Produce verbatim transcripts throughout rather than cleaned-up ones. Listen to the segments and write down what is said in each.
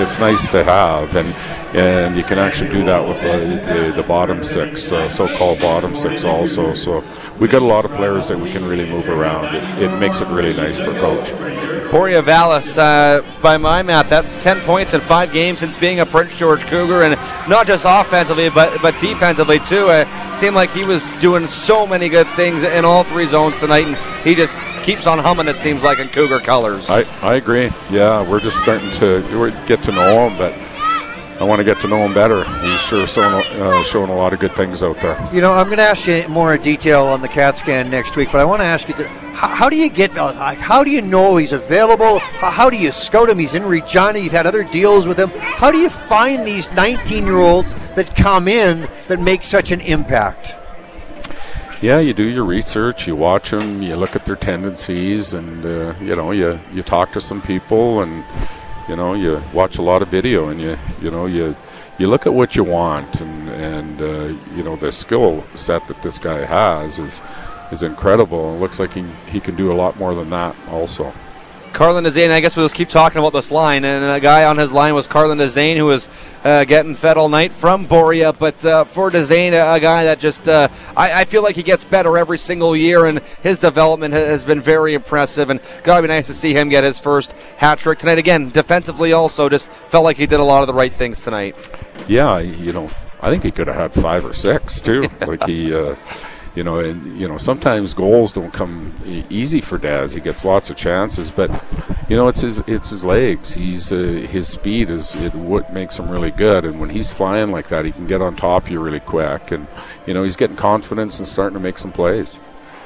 it's nice to have, and and you can actually do that with the, the, the bottom six, uh, so-called bottom six also. So we got a lot of players that we can really move around. It, it makes it really nice for Coach. Borja Vallis, uh, by my math, that's ten points in five games since being a Prince George Cougar, and not just offensively, but but defensively too. It uh, seemed like he was doing so many good things in all three zones tonight, and he just keeps on humming, it seems like, in Cougar colors. I, I agree. Yeah, we're just starting to get to know him, but I want to get to know him better. He's sure showing, uh, showing a lot of good things out there. You know, I'm going to ask you more detail on the CAT scan next week, but I want to ask you, how, how do you get, how do you know he's available? How, how do you scout him? He's in Regina. You've had other deals with him. How do you find these nineteen-year-olds that come in that make such an impact? Yeah, you do your research, you watch them, you look at their tendencies, and, uh, you know, you, you talk to some people, and you know, you watch a lot of video, and you, you know, you, you look at what you want, and and uh, you know, the skill set that this guy has is, is incredible. It looks like he he can do a lot more than that, also. Carlin Dezane, I guess we'll just keep talking about this line, and a guy on his line was Carlin Dezane, who was uh, getting fed all night from Borja, but uh, for Dezane, a, a guy that just, uh, I, I feel like he gets better every single year, and his development has been very impressive, and gotta be nice to see him get his first hat trick tonight. Again, defensively also, just felt like he did a lot of the right things tonight. Yeah, you know, I think he could have had five or six, too. Like he... Uh, You know, and you know, sometimes goals don't come e- easy for Daz. He gets lots of chances, but you know, it's his it's his legs. He's uh, his speed is it, what makes him really good. And when he's flying like that, he can get on top of you really quick. And you know, he's getting confidence and starting to make some plays.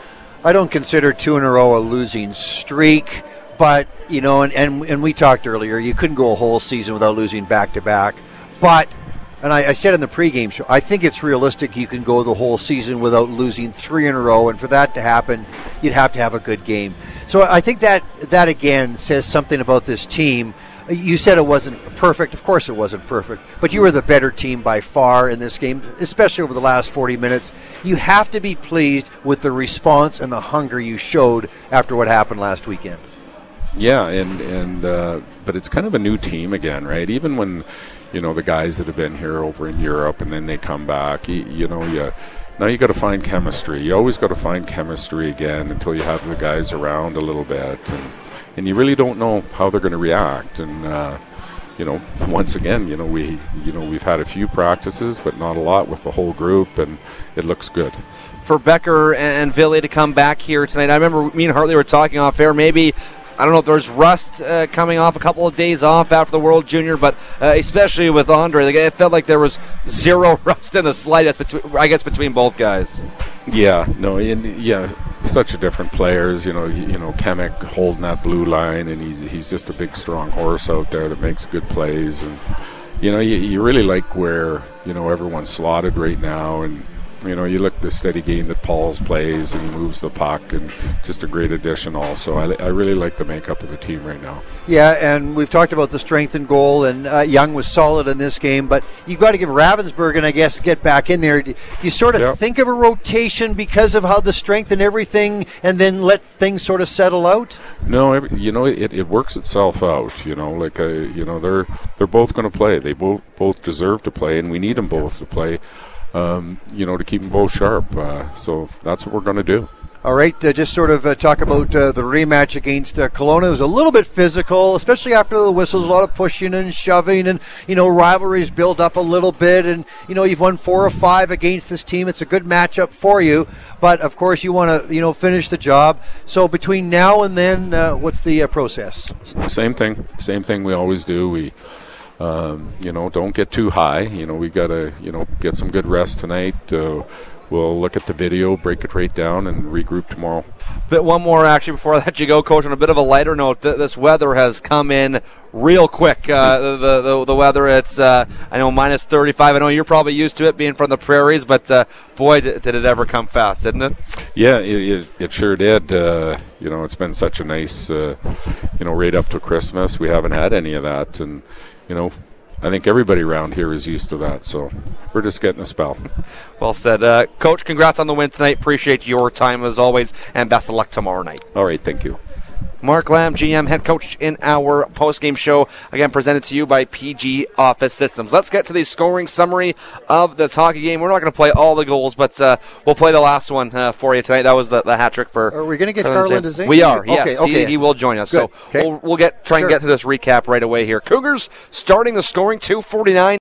I don't consider two in a row a losing streak, but you know, and and, and we talked earlier, you couldn't go a whole season without losing back to back, but. And I, I said in the pregame show, I think it's realistic you can go the whole season without losing three in a row, and for that to happen, you'd have to have a good game. So I think that that again says something about this team. You said it wasn't perfect. Of course it wasn't perfect, but you were the better team by far in this game, especially over the last forty minutes. You have to be pleased with the response and the hunger you showed after what happened last weekend. Yeah, and, and uh, but it's kind of a new team again, right? Even when... You know, the guys that have been here over in Europe, and then they come back. You, you know, you now you got to find chemistry. You always got to find chemistry again until you have the guys around a little bit, and and you really don't know how they're going to react. And uh, you know, once again, you know, we you know we've had a few practices, but not a lot with the whole group, and it looks good. For Becker and Ville to come back here tonight, I remember me and Hartley were talking off air. Maybe. I don't know if there's rust uh, coming off a couple of days off after the World Junior, but uh, especially with Andre, it felt like there was zero rust in the slightest, between, I guess, between both guys. Yeah, no, and, yeah, such a different players. You know, you know, Kemek holding that blue line, and he's he's just a big, strong horse out there that makes good plays, and you know, you, you really like where you know everyone's slotted right now, and. You know, you look at the steady game that Paul's plays, and he moves the puck, and just a great addition also. I, I really like the makeup of the team right now. Yeah, and we've talked about the strength and goal, and uh, Young was solid in this game, but you've got to give Ravensburg, and I guess, get back in there. Do you sort of yep. think of a rotation because of how the strength and everything, and then let things sort of settle out? No, every, you know, it, it works itself out. You know, like, uh, you know, they're they're both going to play. They both, both deserve to play, and we need them both to play. Um, you know, to keep them both sharp. Uh, so that's what we're going to do. All right, uh, just sort of uh, talk about uh, the rematch against uh, Kelowna. It was a little bit physical, especially after the whistles, a lot of pushing and shoving, and, you know, rivalries build up a little bit, and, you know, you've won four or five against this team. It's a good matchup for you, but, of course, you want to, you know, finish the job. So between now and then, uh, what's the uh, process? Same thing. Same thing we always do. We... Um, you know, don't get too high. You know, we got to, you know, get some good rest tonight. Uh, we'll look at the video, break it right down, and regroup tomorrow. But one more, actually, before I let you go, Coach, on a bit of a lighter note. Th- this weather has come in real quick. Uh, the, the the weather, it's, uh, I know, minus thirty-five. I know you're probably used to it being from the prairies, but, uh, boy, did, did it ever come fast, didn't it? Yeah, it, it, it sure did. Uh, you know, it's been such a nice, uh, you know, right up to Christmas. We haven't had any of that, and you know, I think everybody around here is used to that, so we're just getting a spell. Well said. Uh, Coach, congrats on the win tonight. Appreciate your time as always, and best of luck tomorrow night. All right, thank you. Mark Lamb, G M, head coach in our post-game show, again presented to you by P G Office Systems. Let's get to the scoring summary of this hockey game. We're not going to play all the goals, but uh, we'll play the last one uh, for you tonight. That was the, the hat trick for. Are we going to get Carlin Dezane? We are. Yes, okay, okay. He, he will join us. Good. So okay. we'll, we'll get try sure. and get to this recap right away here. Cougars starting the scoring two forty-nine.